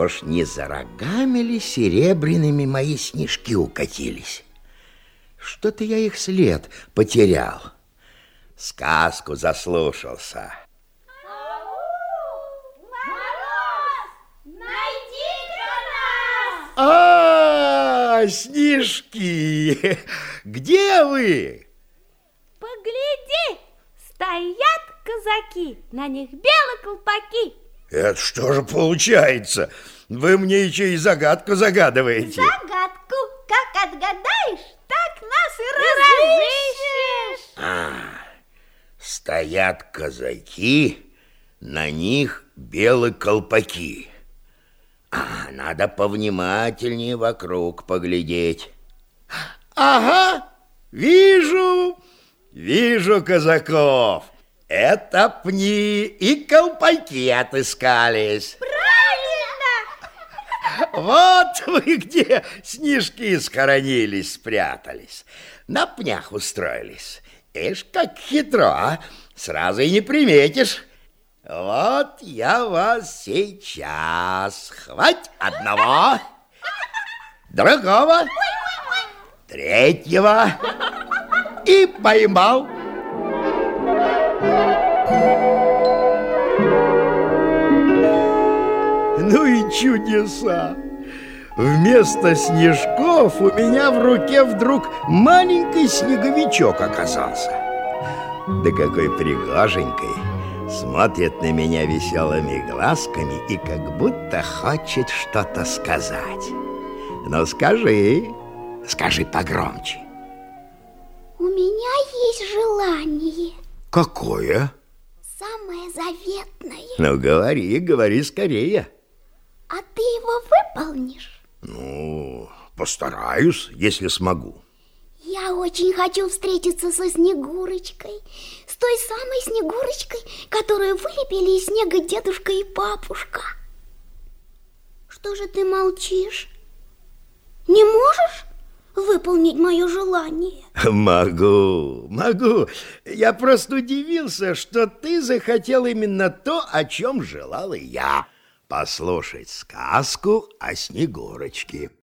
Уж не за рогами ли серебряными мои снежки укатились? Что-то я их след потерял. Сказку заслушался. Снежки! Где вы? Погляди, стоят казаки, на них белые колпаки. Это что же получается? Вы мне еще и загадку загадываете. Загадку, как отгадаешь, так нас и разыщешь. Стоят казаки, на них белые колпаки. Надо повнимательнее вокруг поглядеть. Ага, вижу казаков. Это пни и колпаки отыскались. Правильно! Вот вы где, снежки схоронились, спрятались. На пнях устроились. Ишь, как хитро, а? Сразу и не приметишь. Вот я вас сейчас хвать одного, другого, третьего и поймал. Ну и чудеса! Вместо снежков у меня в руке вдруг маленький снеговичок оказался. Да какой пригоженький! Смотрит на меня веселыми глазками и как будто хочет что-то сказать. Ну скажи погромче. У меня есть желание. Какое? Самое заветное. Ну говори скорее. А ты его выполнишь? Ну, постараюсь, если смогу. Я очень хочу встретиться со Снегурочкой. С той самой Снегурочкой, которую вылепили из снега дедушка и бабушка. Что же ты молчишь? Не можешь выполнить мое желание? Могу. Я просто удивился, что ты захотел именно то, о чем желал и я. Послушать сказку о Снегурочке.